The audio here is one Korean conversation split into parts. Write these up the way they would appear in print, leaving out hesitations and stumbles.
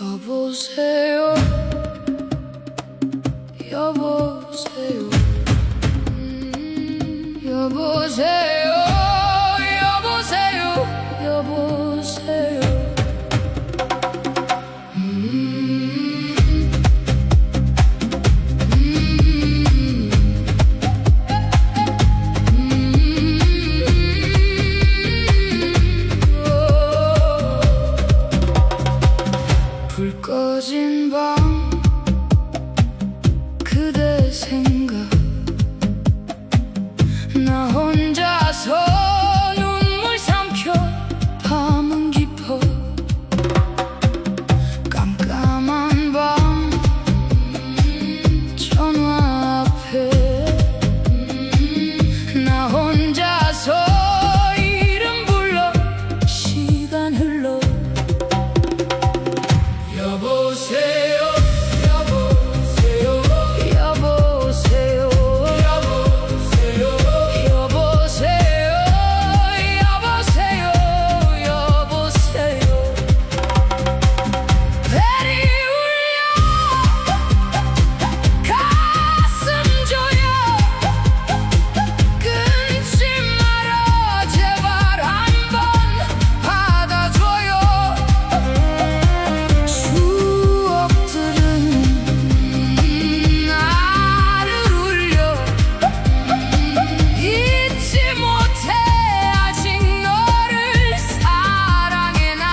여보세요, 여보세요, 여보세요, 여보세요, 여보세요. 불 꺼진 밤 그대 생각 나 혼자서 눈물 삼켜 밤은 깊어 깜깜한 밤 전화 앞에 나 혼자서 이름 불러 시간 흘러 여보세요, 여보세요, 여보세요, 여보세요, 여보세요, 여보세요, 여보세요. 벨이 울려 가슴 조여 끊지 마라 제발 한번 받아줘요. 추억들은 나를 울려 잊지 못해 아직 너를 사랑해 난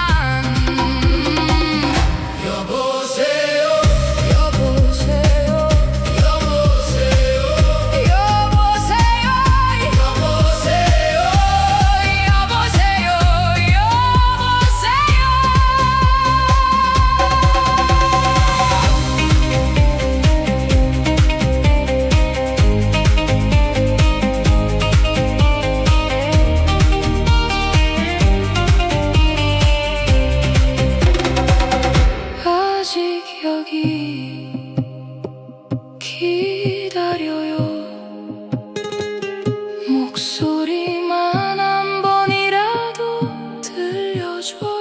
여보세요, 여보세요, 여보세요, 여보세요, 여보세요, 여보세요, 아직 여기 기다려요. 목소리만 한 번이라도 들려줘요.